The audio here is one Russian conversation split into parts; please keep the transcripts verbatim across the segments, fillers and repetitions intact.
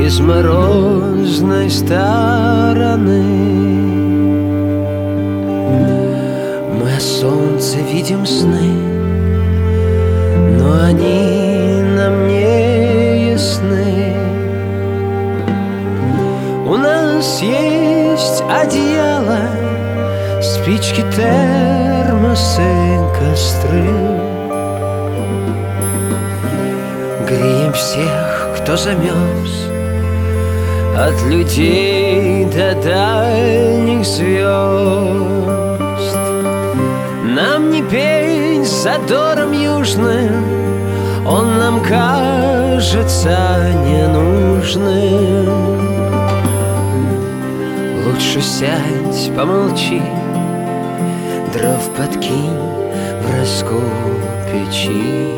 из морозной стороны. Мы о солнце видим сны, но они нам не ясны. У нас есть одеяло, спички, термосы, костры. Греем всех, кто замерз, от людей до дальних звезд. Нам не пень с задором южным, он нам кажется ненужным. Лучше сядь, помолчи, дров подкинь в разгул печи.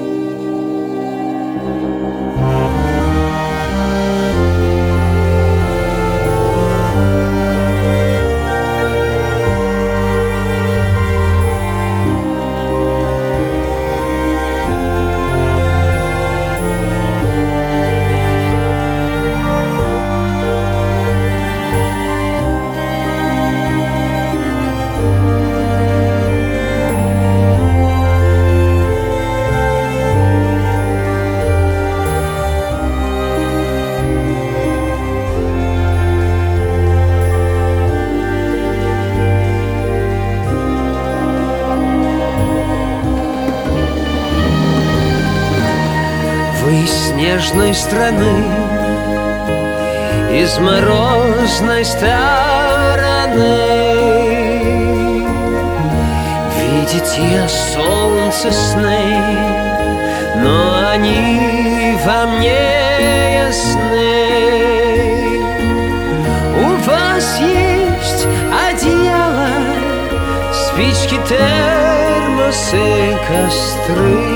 Вы из снежной страны, из морозной стороны. Видите солнце сны, но они вам не ясны. У вас есть одеяло, спички, термосы, костры.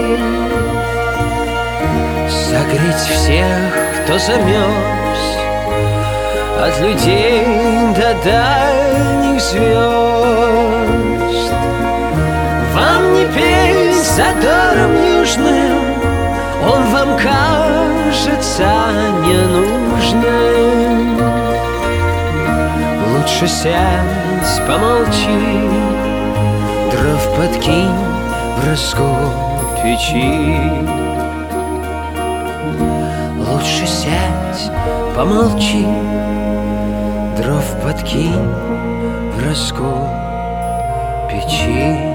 Согреть всех, кто замерз, от людей до дальних звезд. Вам не пень с задором южным, он вам кажется ненужным. Лучше сядь, помолчи, дров подкинь в разгул печи. Лучше сядь, помолчи, дров подкинь в разгул печи.